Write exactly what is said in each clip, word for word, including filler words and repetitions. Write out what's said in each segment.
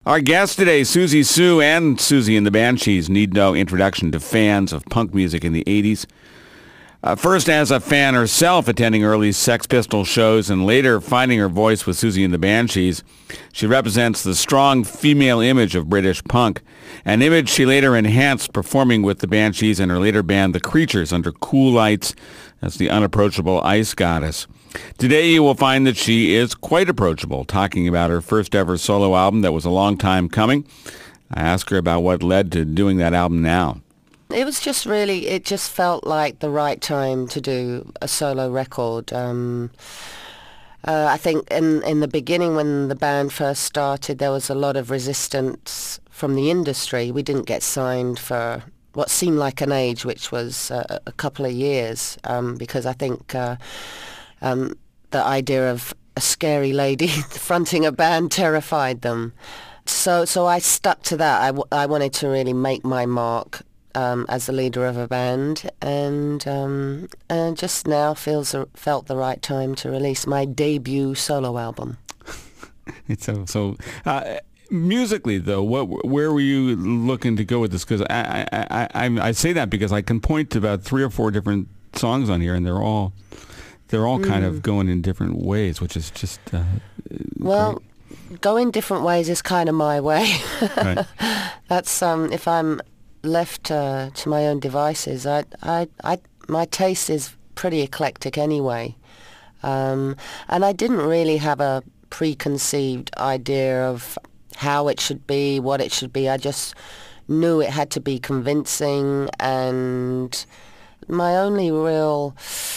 Our guests today, Siouxsie Sioux and Siouxsie and the Banshees, need no introduction to fans of punk music in the eighties. Uh, first as a fan herself, attending early Sex Pistols shows and later finding her voice with Siouxsie and the Banshees, she represents the strong female image of British punk, an image she later enhanced performing with the Banshees and her later band The Creatures under cool lights as the unapproachable ice goddess. Today you will find that she is quite approachable, talking about her first ever solo album that was a long time coming. I asked her about what led to doing that album now. It was just really, it just felt like the right time to do a solo record. Um, uh, I think in, in the beginning when the band first started, there was a lot of resistance from the industry. We didn't get signed for what seemed like an age, which was uh, a couple of years, um, because I think uh, um, the idea of a scary lady fronting a band terrified them. So so I stuck to that. I, w- I wanted to really make my mark Um, as the leader of a band, and um, and just now feels felt the right time to release my debut solo album. It's so so. Uh, musically, though, what where were you looking to go with this? Because I I, I I say that because I can point to about three or four different songs on here, and they're all they're all mm. kind of going in different ways, which is just uh, well. Great. Going different ways is kind of my way. Right. That's um if I'm left uh, to my own devices, I, I, I, my taste is pretty eclectic anyway, um, and I didn't really have a preconceived idea of how it should be, what it should be. I just knew it had to be convincing, and my only real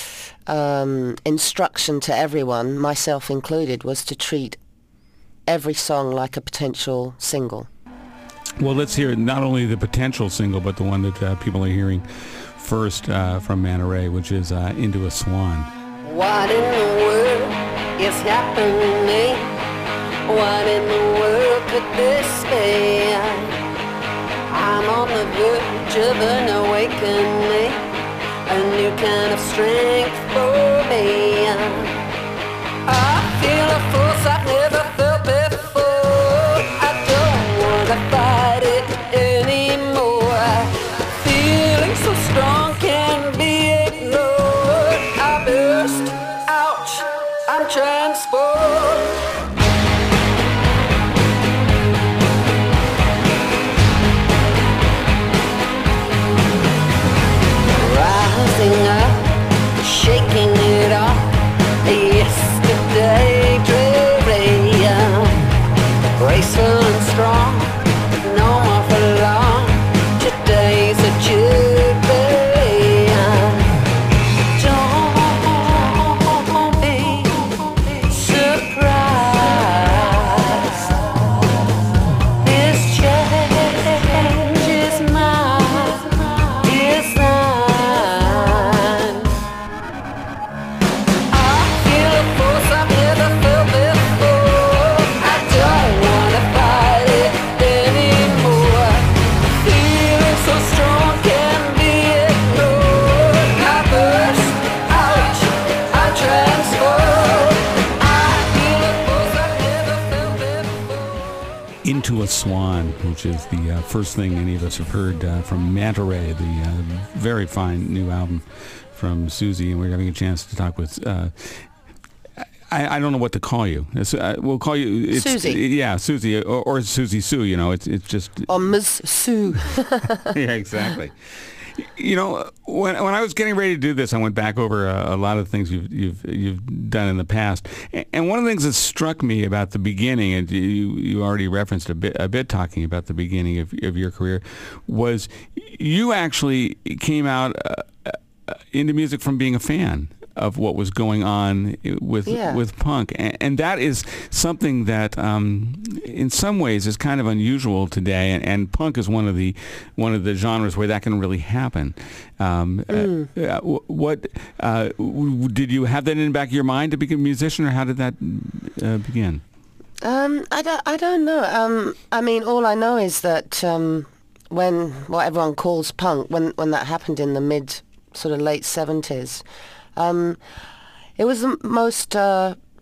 um, instruction to everyone, myself included, was to treat every song like a potential single. Well, let's hear not only the potential single, but the one that uh, people are hearing first uh, from Manta Ray, which is uh, Into a Swan. What in the world is happening? What in the world could this be? I'm on the verge of an awakening, a new kind of strength for me. I feel a force I've never felt before. I don't want to fight it anymore. Feeling so strong can't be ignored. I burst, ouch, I'm transformed. Rising up, shaking it off. Yesterday dreary, graceful and strong, no more for long. Today's a jubilee. Don't be surprised. This change is my design. Into a Swan, which is the uh, first thing any of us have heard uh, from Manta Ray, the uh, very fine new album from Siouxsie, and we're having a chance to talk with. Uh, I, I don't know what to call you. It's, uh, we'll call you it's, Siouxsie. Yeah, Siouxsie or, or Siouxsie Sioux. You know, it's it's just. Or Miss Sue. Yeah, exactly. You know, when when I was getting ready to do this, I went back over a, a lot of things you've you've you've done in the past, and one of the things that struck me about the beginning, and you you already referenced a bit a bit talking about the beginning of of your career, was you actually came out uh, uh, into music from being a fan of what was going on with yeah. with punk, and, and that is something that, um, in some ways, is kind of unusual today. And, and punk is one of the one of the genres where that can really happen. Um, mm. uh, what uh, did you have that in the back of your mind to become a musician, or how did that uh, begin? Um, I don't. I don't know. Um, I mean, all I know is that um, when what everyone calls punk, when when that happened in the mid, sort of late seventies. Um, it was the most uh,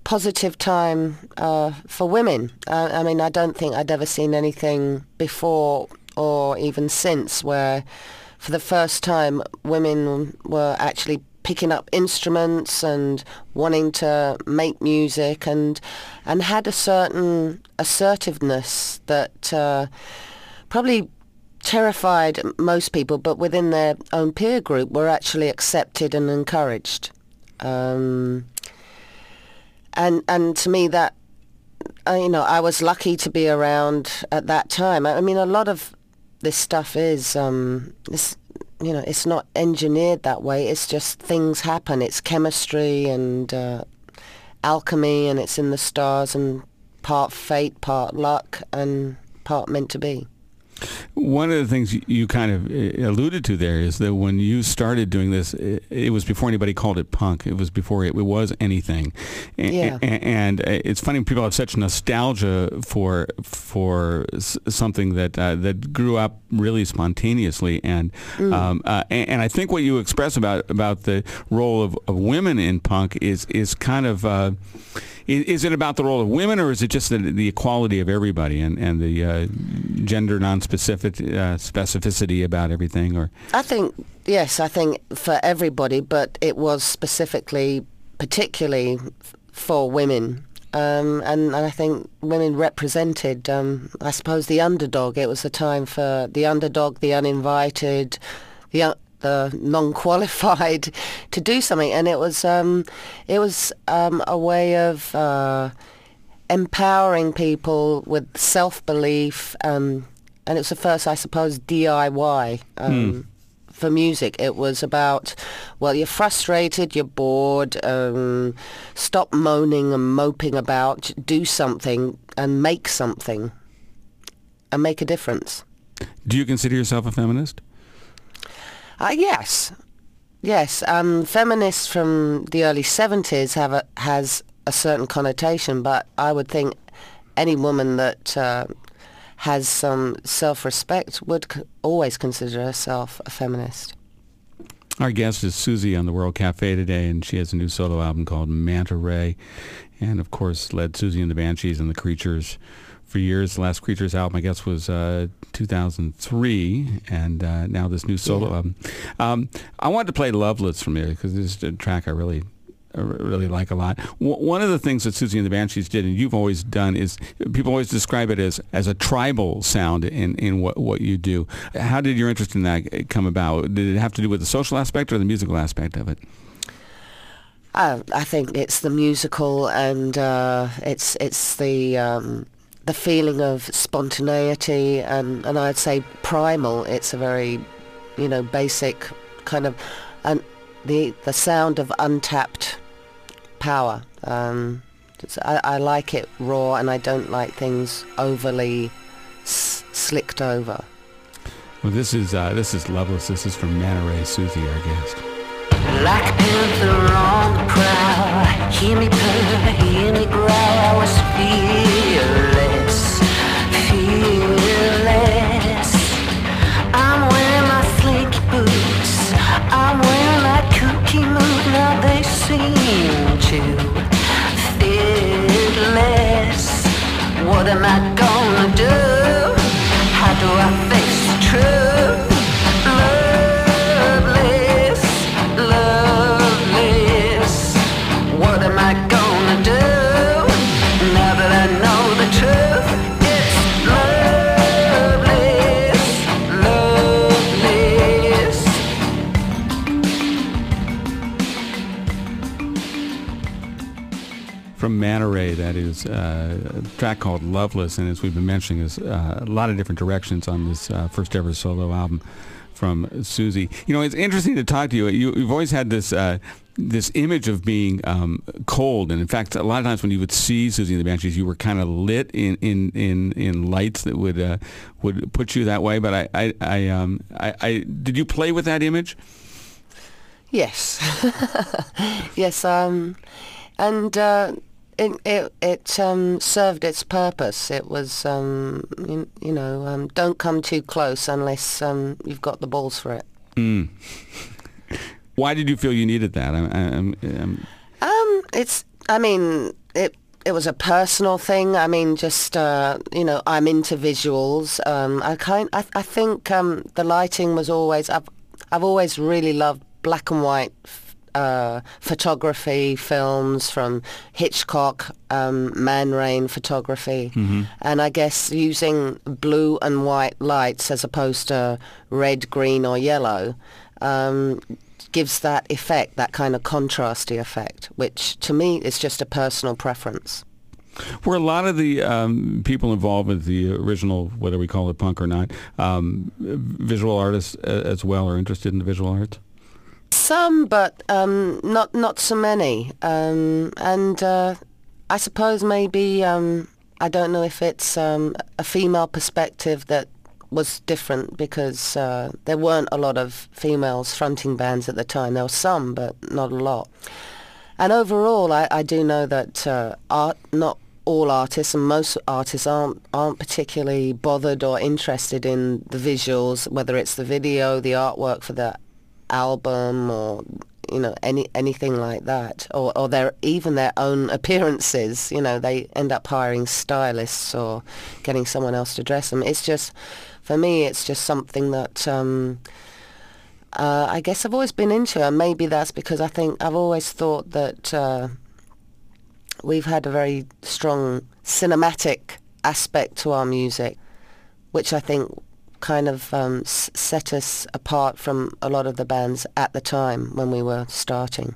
positive time uh, for women. Uh, I mean, I don't think I'd ever seen anything before or even since where, for the first time, women were actually picking up instruments and wanting to make music and and had a certain assertiveness that uh, probably terrified most people, but within their own peer group were actually accepted and encouraged. Um, and and to me that, uh, you know, I was lucky to be around at that time. I, I mean, a lot of this stuff is, um, this, you know, it's not engineered that way. It's just things happen. It's chemistry and uh, alchemy, and it's in the stars, and part fate, part luck, and part meant to be. One of the things you kind of alluded to there is that when you started doing this, it was before anybody called it punk. It was before it was anything. Yeah. And it's funny, people have such nostalgia for for something that uh, that grew up really spontaneously. And mm. um, uh, and I think what you express about about the role of, of women in punk is is kind of. Uh, Is it about the role of women, or is it just the, the equality of everybody and, and the uh, gender non-specific uh, specificity about everything? Or I think, yes, I think for everybody, but it was specifically, particularly for women. Um, and, and I think women represented, um, I suppose, the underdog. It was a time for the underdog, the uninvited, the un- the non-qualified to do something, and it was um, it was um, a way of uh, empowering people with self-belief, um, and it was the first, I suppose, D I Y um, hmm. for music. It was about, well, you're frustrated, you're bored, um, stop moaning and moping about, do something and make something, and make a difference. Do you consider yourself a feminist? Uh, yes, yes. Um, feminists from the early seventies have a, has a certain connotation, but I would think any woman that uh, has some self-respect would c- always consider herself a feminist. Our guest is Susie on the World Cafe today, and she has a new solo album called Manta Ray, and of course led Susie and the Banshees and the Creatures for years. The last Creatures album, I guess, was uh, two thousand three, and uh, now this new solo yeah. album. Um, I wanted to play Loveless from here because this is a track I really, I really like a lot. W- one of the things that Susie and the Banshees did, and you've always done, is people always describe it as, as a tribal sound in, in what, what you do. How did your interest in that come about? Did it have to do with the social aspect or the musical aspect of it? I, I think it's the musical, and uh, it's it's the... Um, the feeling of spontaneity, and, and I'd say primal. It's a very, you know, basic kind of, and the the sound of untapped power. Um, I, I like it raw, and I don't like things overly s- slicked over. Well, this is uh, this is Loveless. This is from Manta Ray, Susie, our guest. Like a panther on the prowl, hear me purr, hear me growl. I was fearless, fearless. I'm wearing my slinky boots, I'm wearing my kooky mood. Now they seem to fit less. What am I gonna do? How do I face the truth? What am I gonna do now that I know the truth? It's loveless, loveless. From Manta Ray, that is uh, a track called Loveless, and as we've been mentioning, is uh, a lot of different directions on this uh, first ever solo album from Susie. You know, it's interesting to talk to you. you you've always had this uh, this image of being um, cold, and in fact, a lot of times when you would see Susie and the Banshees, you were kind of lit in, in, in, in lights that would uh, would put you that way. But I I I, um, I I did you play with that image? Yes, yes, um, and. Uh, It it, it um, served its purpose. It was, um, you, you know, um, don't come too close unless um, you've got the balls for it. Mm. Why did you feel you needed that? I'm, I'm, I'm... Um, it's. I mean, it it was a personal thing. I mean, just uh, you know, I'm into visuals. Um, I kind, I, I think um, the lighting was always. I've I've always really loved black and white uh, photography, films from Hitchcock, um, Man Rain photography, mm-hmm. and I guess using blue and white lights as opposed to red, green, or yellow. Um, gives that effect, that kind of contrasty effect, which to me is just a personal preference. Were a lot of the um, people involved with the original, whether we call it punk or not, um, visual artists as well, or interested in the visual arts? Some, but um, not not so many. Um, and uh, I suppose maybe, um, I don't know if it's um, a female perspective that was different, because uh, there weren't a lot of females fronting bands at the time. There were some, but not a lot. And overall, I, I do know that uh, art, not all artists, and most artists aren't aren't particularly bothered or interested in the visuals, whether it's the video, the artwork for the album, or you know any anything like that, or or their even their own appearances. You know, they end up hiring stylists or getting someone else to dress them. It's just, for me, it's just something that um, uh, I guess I've always been into, and maybe that's because I think I've always thought that uh, we've had a very strong cinematic aspect to our music, which I think kind of um, s- set us apart from a lot of the bands at the time when we were starting.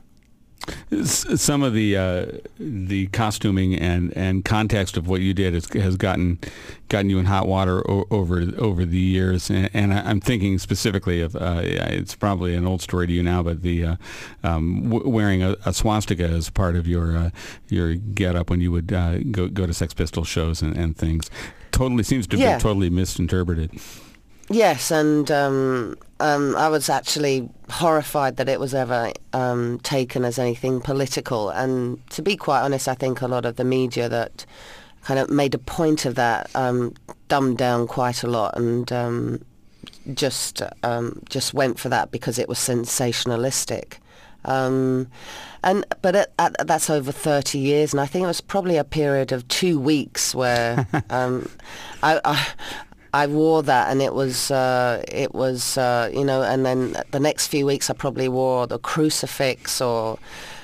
Some of the uh, the costuming and, and context of what you did has, has gotten gotten you in hot water o- over over the years, and, and I, I'm thinking specifically of uh, it's probably an old story to you now, but the uh, um, w- wearing a, a swastika as part of your uh, your getup when you would uh, go go to Sex Pistols shows and, and things, totally seems to yeah. be totally misinterpreted. Yes, and um, um, I was actually horrified that it was ever um, taken as anything political. And to be quite honest, I think a lot of the media that kind of made a point of that um, dumbed down quite a lot, and um, just um, just went for that because it was sensationalistic. Um, and but it, at, that's over thirty years, and I think it was probably a period of two weeks where um, I. I I wore that, and it was, uh, it was, uh, you know, and then the next few weeks I probably wore the crucifix or,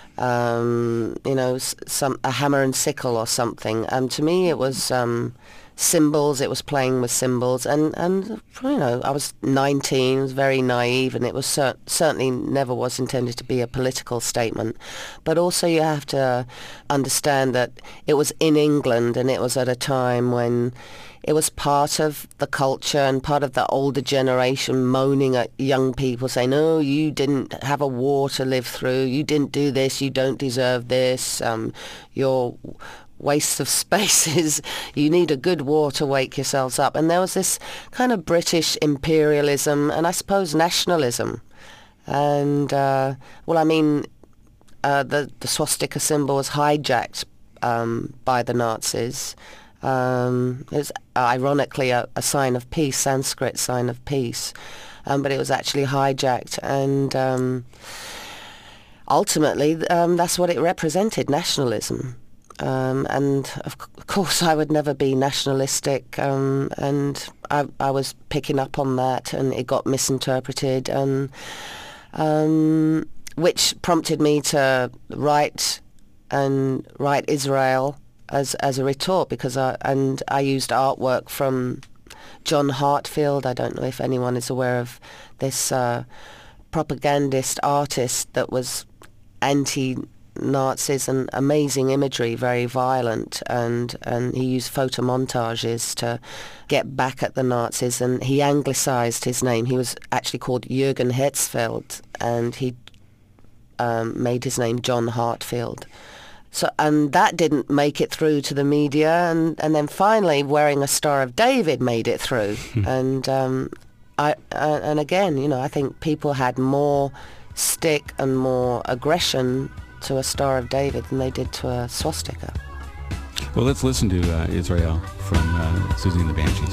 um, you know, some a hammer and sickle or something. And to me, it was um, symbols. It was playing with symbols, and and you know, I was nineteen, was very naive, and it was cer- certainly never was intended to be a political statement. But also, you have to understand that it was in England, and it was at a time when it was part of the culture and part of the older generation moaning at young people, saying, oh, you didn't have a war to live through, you didn't do this, you don't deserve this, um, you're waste of spaces, you need a good war to wake yourselves up. And there was this kind of British imperialism and I suppose nationalism. And, uh, well, I mean, uh, the, the swastika symbol was hijacked um, by the Nazis. Um, it was ironically a, a sign of peace, Sanskrit sign of peace, um, but it was actually hijacked, and um, ultimately um, that's what it represented, nationalism. Um, and of, c- of course I would never be nationalistic, um, and I, I was picking up on that, and it got misinterpreted, and um, which prompted me to write and write Israel as as a retort, because I and I used artwork from John Hartfield. I don't know if anyone is aware of this uh, propagandist artist that was anti-Nazis and amazing imagery, very violent, and and he used photo montages to get back at the Nazis, and he anglicized his name. He was actually called Jürgen Herzfeld, and he um, made his name John Hartfield. So, and that didn't make it through to the media, and, and then finally wearing a Star of David made it through. and um, I uh, and again, you know, I think people had more stick and more aggression to a Star of David than they did to a swastika. Well, let's listen to uh, Israel from uh, Susie and the Banshees.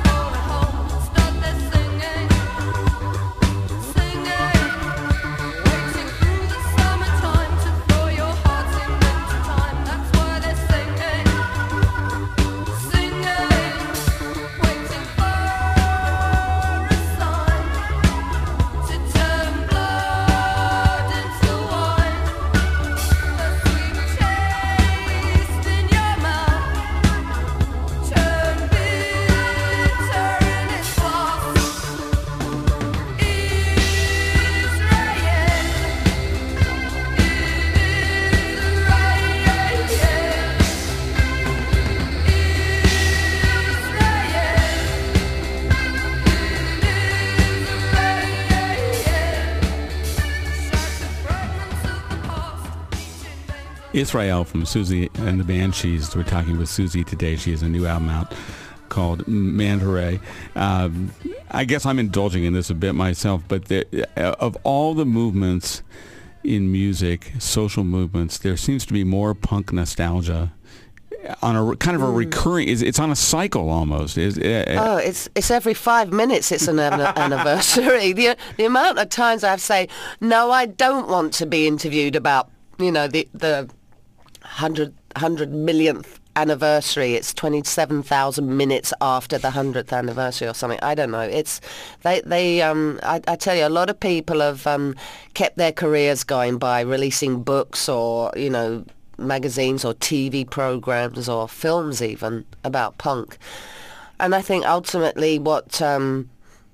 When Israel from Susie and the Banshees. We're talking with Susie today. She has a new album out called Manta Ray. Um, I guess I'm indulging in this a bit myself, but there, of all the movements in music, social movements, there seems to be more punk nostalgia on a kind of a recurring. It's, it's on a cycle almost. Is uh, oh, it's it's every five minutes. It's an an- anniversary. The the amount of times I say, no, I don't want to be interviewed about, you know, the the hundred hundred millionth anniversary. It's twenty-seven thousand minutes after the hundredth anniversary or something. I don't know. It's they they um I, I tell you, a lot of people have um kept their careers going by releasing books or, you know, magazines or T V programs or films even about punk. And I think ultimately what um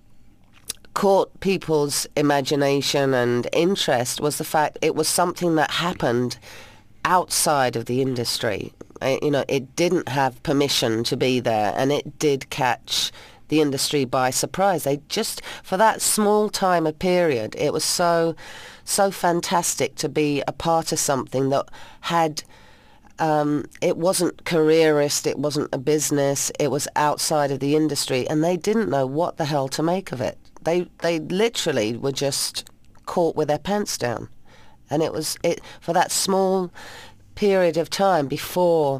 caught people's imagination and interest was the fact it was something that happened outside of the industry. You know, it didn't have permission to be there, and it did catch the industry by surprise. They just, for that small time a period, it was so, so fantastic to be a part of something that had, um, it wasn't careerist, it wasn't a business, it was outside of the industry, and they didn't know what the hell to make of it. They, they literally were just caught with their pants down. And it was, it for that small period of time before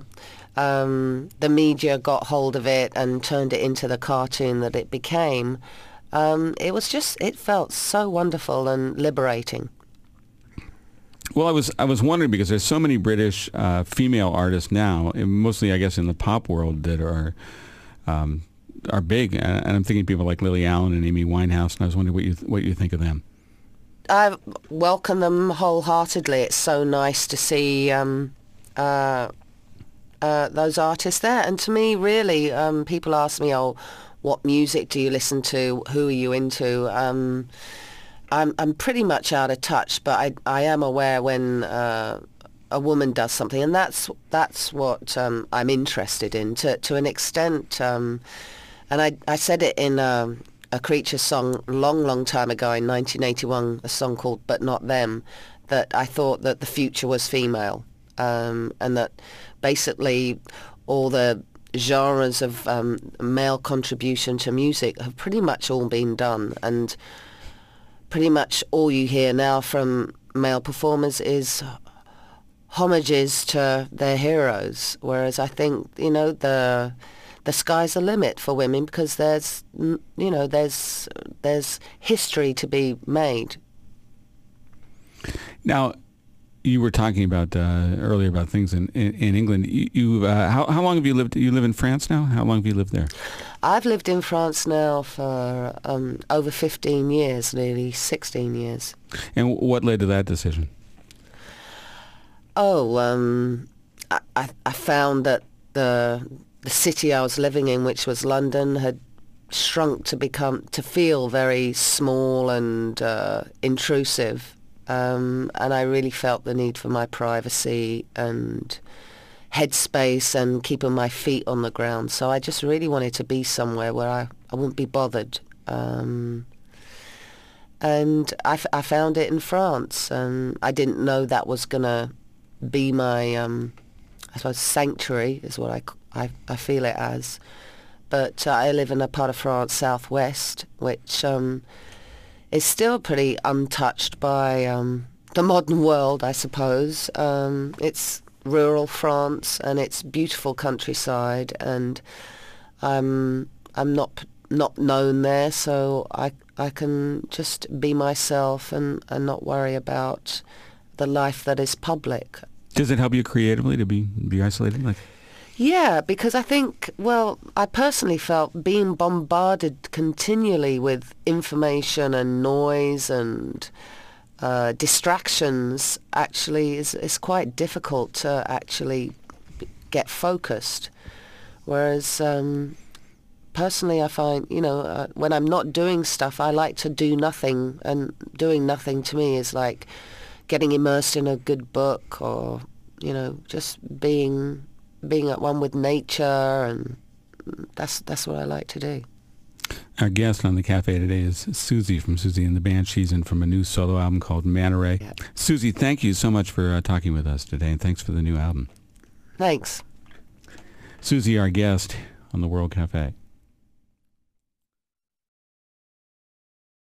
um, the media got hold of it and turned it into the cartoon that it became, um, it was just, it felt so wonderful and liberating. Well, I was I was wondering because there's so many British uh, female artists now, and mostly I guess in the pop world, that are um, are big, and I'm thinking people like Lily Allen and Amy Winehouse, and I was wondering what you th- what you think of them. I welcome them wholeheartedly. It's so nice to see um, uh, uh, those artists there. And to me, really, um, people ask me, oh, what music do you listen to? Who are you into? Um, I'm I'm pretty much out of touch, but I I am aware when uh, a woman does something, and that's that's what um, I'm interested in to to an extent. Um, and I I said it in. Um, a Creature song long, long time ago in nineteen eighty-one, a song called But Not Them, that I thought that the future was female, um, and that basically all the genres of um, male contribution to music have pretty much all been done, and pretty much all you hear now from male performers is homages to their heroes, whereas I think, you know, the... the sky's the limit for women because there's, you know, there's there's history to be made. Now, you were talking about uh, earlier about things in in, in England. You, you uh, how how long have you lived? You live in France now. How long have you lived there? I've lived in France now for um, over fifteen years, nearly sixteen years. And what led to that decision? Oh, um, I, I I found that the the city I was living in, which was London, had shrunk to become, to feel very small and uh, intrusive. Um, and I really felt the need for my privacy and headspace and keeping my feet on the ground. So I just really wanted to be somewhere where I, I wouldn't be bothered. Um, and I, f- I found it in France, and I didn't know that was going to be my, um, I suppose, sanctuary is what I I, I feel it as. But uh, I live in a part of France, southwest, which um, is still pretty untouched by um, the modern world, I suppose. Um, it's rural France, and it's beautiful countryside, and I'm I'm not not known there, so I I can just be myself and, and not worry about the life that is public. Does it help you creatively to be be isolated? Like. Yeah, because I think, well, I personally felt being bombarded continually with information and noise and uh, distractions actually is, is quite difficult to actually get focused. Whereas um, personally I find, you know, uh, when I'm not doing stuff, I like to do nothing, and doing nothing to me is like getting immersed in a good book, or, you know, just being... being at one with nature, and that's that's what I like to do. Our guest on the cafe today is Siouxsie from Siouxsie and the Banshees, and from a new solo album called Manta Ray. Yeah. Siouxsie, thank you so much for uh, talking with us today, and thanks for the new album. Thanks. Siouxsie, our guest on the World Cafe.